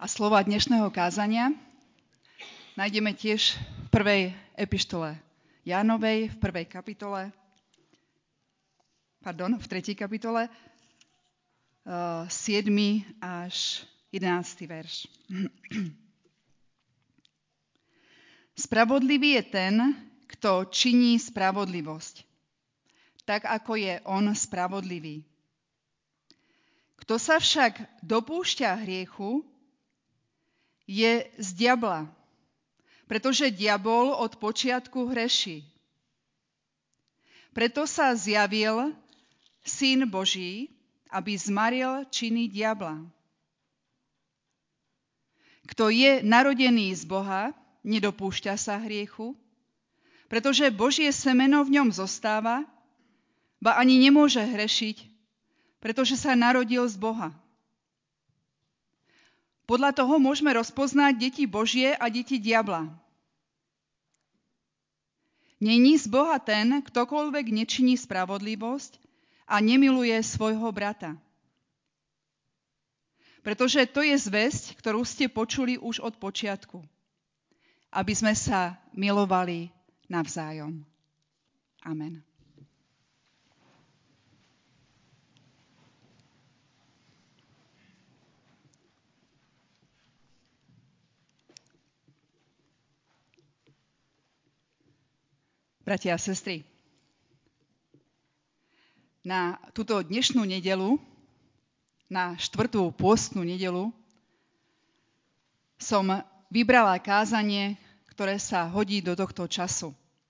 A slova dnešného kázania nájdeme tiež v prvej epištole Jánovej, v 3. kapitole, 7. až 11. verš. Spravodlivý je ten, kto činí spravodlivosť, tak ako je on spravodlivý. Kto sa však dopúšťa hriechu, je z diabla, pretože diabol od počiatku hreší. Preto sa zjavil Syn Boží, aby zmaril činy diabla. Kto je narodený z Boha, nedopúšťa sa hriechu, pretože Božie semeno v ňom zostáva, ba ani nemôže hrešiť, pretože sa narodil z Boha. Podľa toho môžeme rozpoznať deti Božie a deti diabla. Není z Boha ten, ktokoľvek nečiní spravodlivosť a nemiluje svojho brata. Pretože to je zvesť, ktorú ste počuli už od počiatku, aby sme sa milovali navzájom. Amen. Bratia a sestry, na túto dnešnú nedeľu, na 4. pôstnu nedeľu, som vybrala kázanie, ktoré sa hodí do tohto času.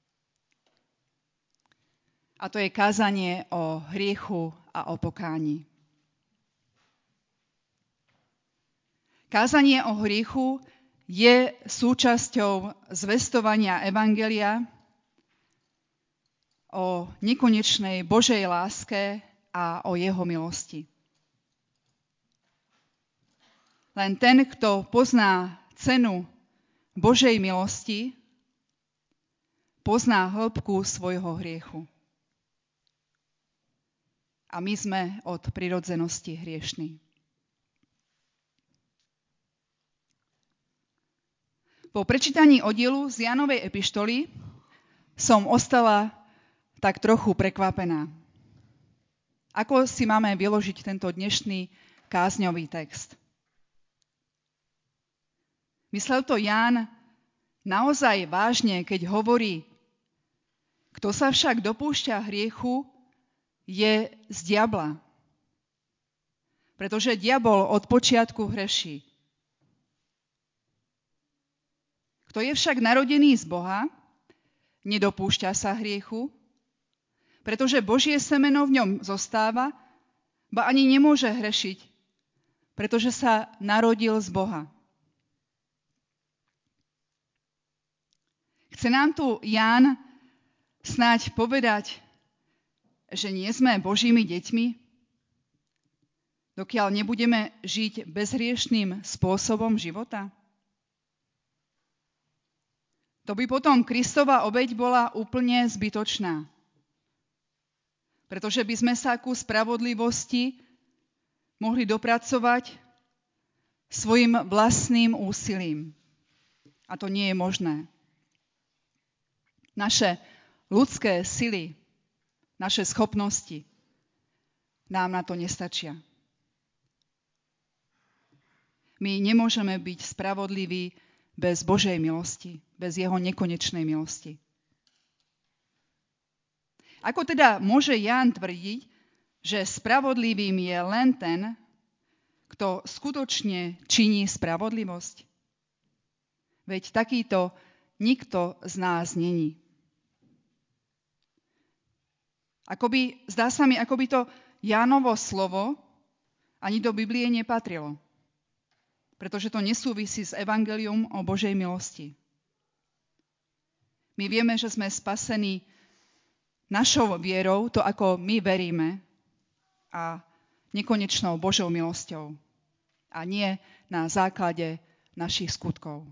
A to je kázanie o hriechu a o pokáni. Kázanie o hriechu je súčasťou zvestovania evanjelia o nekonečnej Božej láske a o jeho milosti. Len ten, kto pozná cenu Božej milosti, pozná hĺbku svojho hriechu. A my sme od prirodzenosti hriešní. Po prečítaní oddielu z Jánovej epištoly som ostala tak trochu prekvapená. Ako si máme vyložiť tento dnešný kázňový text? Myslel to Ján naozaj vážne, keď hovorí, kto sa však dopúšťa hriechu, je z diabla. Pretože diabol od počiatku hreší. Kto je však narodený z Boha, nedopúšťa sa hriechu, pretože Božie semeno v ňom zostáva, ba ani nemôže hrešiť, pretože sa narodil z Boha. Chce nám tu Ján snáď povedať, že nie sme Božími deťmi, dokiaľ nebudeme žiť bezhriešným spôsobom života? To by potom Kristova obeť bola úplne zbytočná. Pretože by sme sa ku spravodlivosti mohli dopracovať svojim vlastným úsilím. A to nie je možné. Naše ľudské sily, naše schopnosti nám na to nestačia. My nemôžeme byť spravodliví bez Božej milosti, bez jeho nekonečnej milosti. Ako teda môže Ján tvrdiť, že spravodlivým je len ten, kto skutočne činí spravodlivosť? Veď takýto nikto z nás není. Zdá sa mi, ako by to Jánovo slovo ani do Biblie nepatrilo, pretože to nesúvisí s evanjeliom o Božej milosti. My vieme, že sme spasení našou vierou, to ako my veríme, a nekonečnou Božou milosťou. A nie na základe našich skutkov.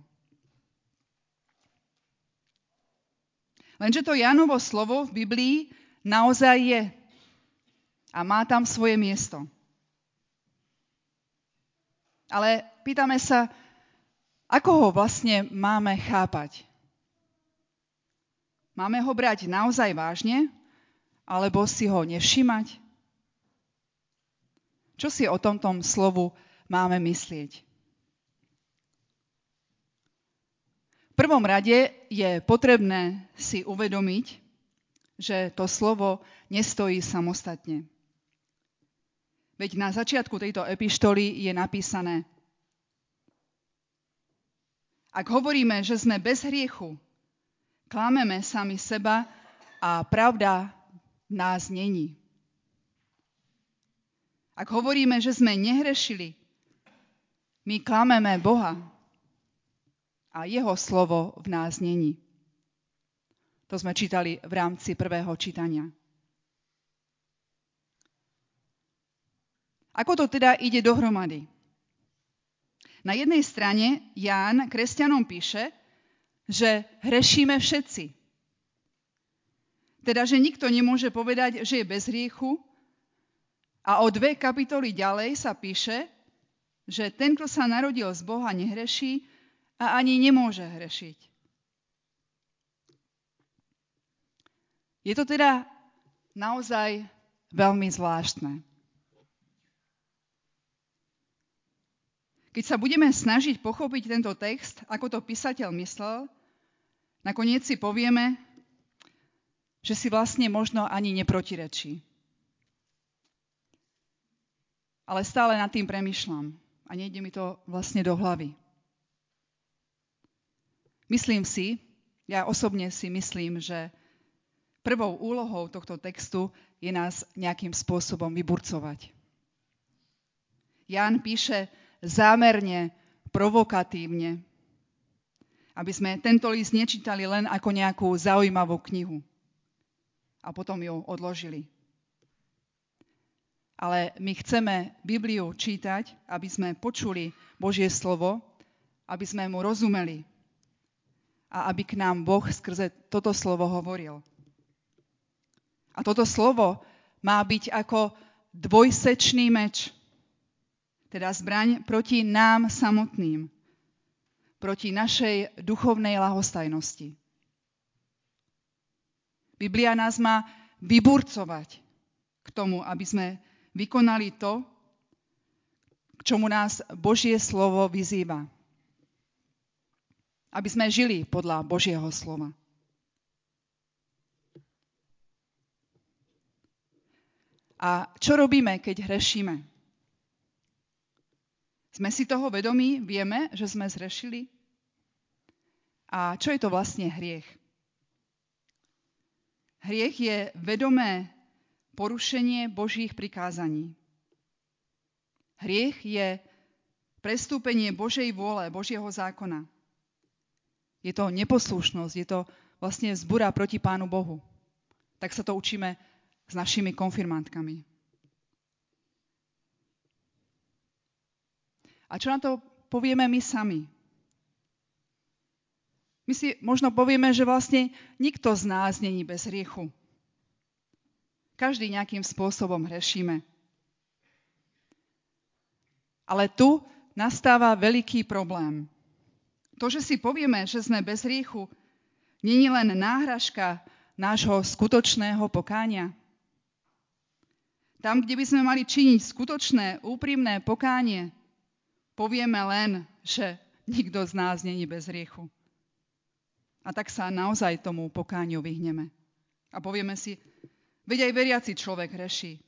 Lenže to Jánovo slovo v Biblii naozaj je. A má tam svoje miesto. Ale pýtame sa, ako ho vlastne máme chápať? Máme ho brať naozaj vážne, alebo si ho nevšímať? Čo si o tomto slovu máme myslieť? V prvom rade je potrebné si uvedomiť, že to slovo nestojí samostatne. Veď na začiatku tejto epištoly je napísané: Ak hovoríme, že sme bez hriechu, klameme sami seba a pravda v nás není. Ak hovoríme, že sme nehrešili, my klameme Boha a jeho slovo v nás není. To sme čítali v rámci prvého čítania. Ako to teda ide dohromady? Na jednej strane Ján kresťanom píše, že hrešíme všetci. Teda, že nikto nemôže povedať, že je bez hriechu. A o 2 kapitoly ďalej sa píše, že ten, kto sa narodil z Boha, nehreší a ani nemôže hrešiť. Je to teda naozaj veľmi zvláštne. Keď sa budeme snažiť pochopiť tento text, ako to písateľ myslel, nakoniec si povieme, že si vlastne možno ani neprotirečí. Ale stále nad tým premýšľam a nejde mi to vlastne do hlavy. Ja osobne si myslím, že prvou úlohou tohto textu je nás nejakým spôsobom vyburcovať. Ján píše zámerne, provokatívne, aby sme tento list nečítali len ako nejakú zaujímavú knihu a potom ju odložili. Ale my chceme Bibliu čítať, aby sme počuli Božie slovo, aby sme mu rozumeli a aby k nám Boh skrze toto slovo hovoril. A toto slovo má byť ako dvojsečný meč, teda zbraň proti nám samotným, proti našej duchovnej ľahostajnosti. Biblia nás má vyburcovať k tomu, aby sme vykonali to, k čomu nás Božie slovo vyzýva. Aby sme žili podľa Božieho slova. A čo robíme, keď hrešíme? Sme si toho vedomí? Vieme, že sme zhrešili? A čo je to vlastne hriech? Hriech je vedomé porušenie Božích prikázaní. Hriech je prestúpenie Božej vôle, Božieho zákona. Je to neposlušnosť, je to vlastne vzbúra proti Pánu Bohu. Tak sa to učíme s našimi konfirmantkami. A čo na to povieme my sami? My si možno povieme, že vlastne nikto z nás není bez hriechu. Každý nejakým spôsobom hrešíme. Ale tu nastáva veľký problém. To, že si povieme, že sme bez hriechu, nie je len náhražka nášho skutočného pokánia. Tam, kde by sme mali činiť skutočné, úprimné pokánie, povieme len, že nikto z nás není bez hriechu. A tak sa naozaj tomu pokániu vyhneme. A povieme si, veď aj veriaci človek hreší.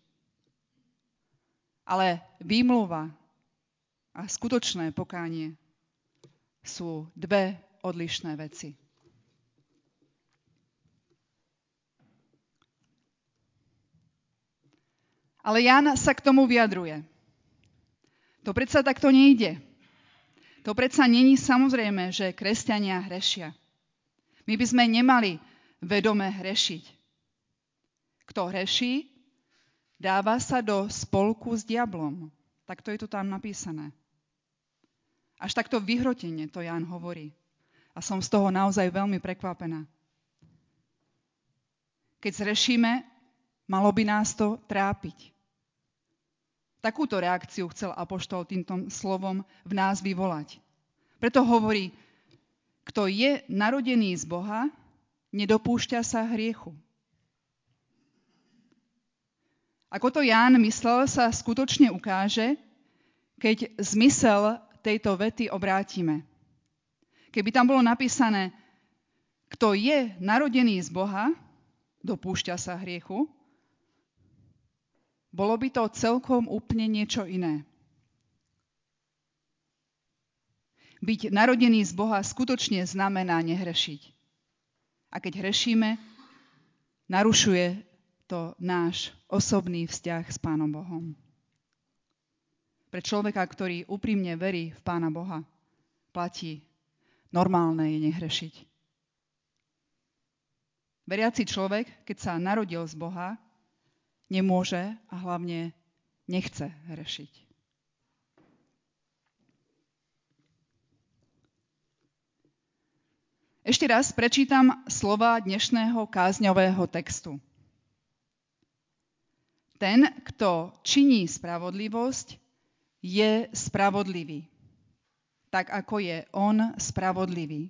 Ale výmluva a skutočné pokánie sú 2 odlišné veci. Ale Ján sa k tomu vyjadruje. To predsa takto nejde. To predsa není samozrejme, že kresťania hrešia. My by sme nemali vedome hrešiť. Kto hreší, dáva sa do spolku s diablom. Takto je to tam napísané. Až takto vyhrotene to Ján hovorí. A som z toho naozaj veľmi prekvapená. Keď zrešíme, malo by nás to trápiť. Takúto reakciu chcel apoštol týmto slovom v nás vyvolať. Preto hovorí, kto je narodený z Boha, nedopúšťa sa hriechu. Ako to Ján myslel, sa skutočne ukáže, keď zmysel tejto vety obrátime. Keby tam bolo napísané, kto je narodený z Boha, dopúšťa sa hriechu, bolo by to celkom úplne niečo iné. Byť narodený z Boha skutočne znamená nehrešiť. A keď hrešíme, narušuje to náš osobný vzťah s Pánom Bohom. Pre človeka, ktorý úprimne verí v Pána Boha, platí, normálne je nehrešiť. Veriaci človek, keď sa narodil z Boha, nemôže a hlavne nechce hrešiť. Ešte raz prečítam slova dnešného kázňového textu. Ten, kto činí spravodlivosť, je spravodlivý, tak ako je on spravodlivý.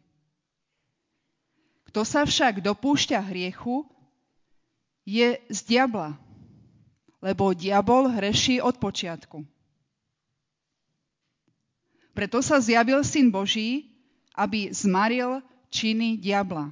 Kto sa však dopúšťa hriechu, je z diabla, lebo diabol hreší od počiatku. Preto sa zjavil Syn Boží, aby zmaril činy diabla.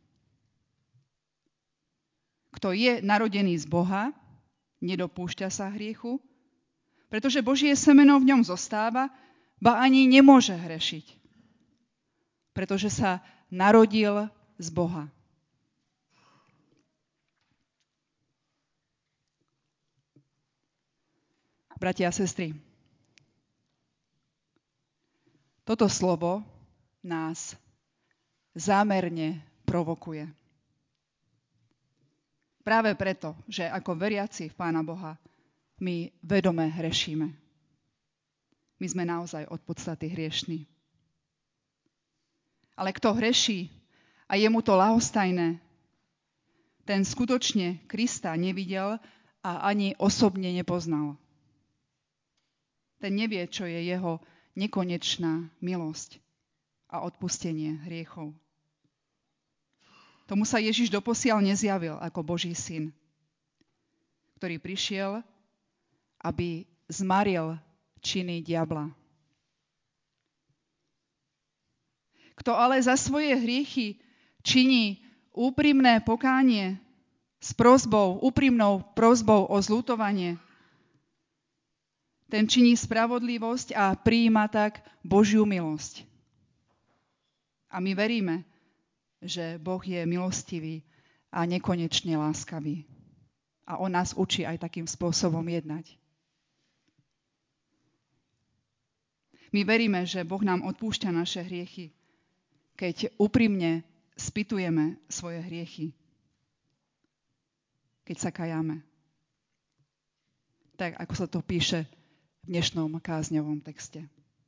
Kto je narodený z Boha, nedopúšťa sa hriechu, pretože Božie semeno v ňom zostáva, ba ani nemôže hrešiť, pretože sa narodil z Boha. Bratia a sestry, toto slovo nás zámerne provokuje. Práve preto, že ako veriaci v Pána Boha my vedome hrešíme. My sme naozaj od podstaty hriešní. Ale kto hreší a je mu to ľahostajné, ten skutočne Krista nevidel a ani osobne nepoznal. Ten nevie, čo je jeho nekonečná milosť a odpustenie hriechov. Tomu sa Ježiš doposiaľ nezjavil ako Boží syn, ktorý prišiel, aby zmaril činy diabla. Kto ale za svoje hriechy činí úprimné pokánie s úprimnou prosbou o zľutovanie, ten činí spravodlivosť a prijíma tak Božiu milosť. A my veríme, že Boh je milostivý a nekonečne láskavý. A on nás učí aj takým spôsobom jednať. My veríme, že Boh nám odpúšťa naše hriechy, keď úprimne spytujeme svoje hriechy, keď sa kajáme. Tak, ako sa to píše v dnešnom kázňovom texte.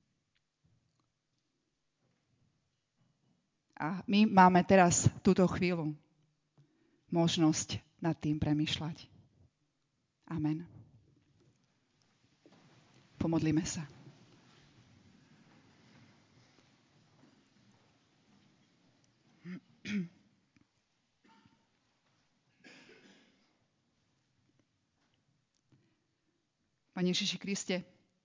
A my máme teraz túto chvíľu možnosť nad tým premýšľať. Amen. Pomodlíme sa. Pane Ježiši Kriste,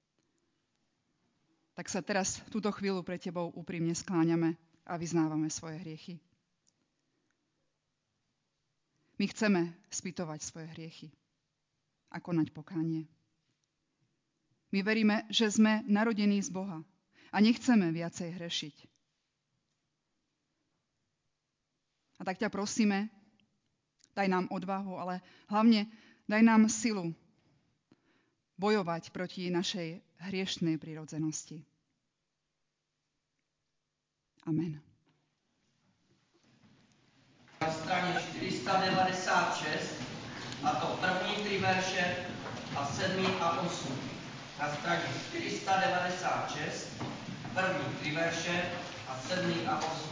tak sa teraz túto chvíľu pre Tebou úprimne skláňame a vyznávame svoje hriechy. My chceme spytovať svoje hriechy a konať pokánie. My veríme, že sme narodení z Boha a nechceme viacej hrešiť. A tak ťa prosíme, daj nám odvahu, ale hlavne daj nám silu bojovať proti našej hriešnej prirodzenosti. Amen. Na straně 496, a to první 3 verše a 7 a 8. Na straně 496, první 3 verše a 7 a 8.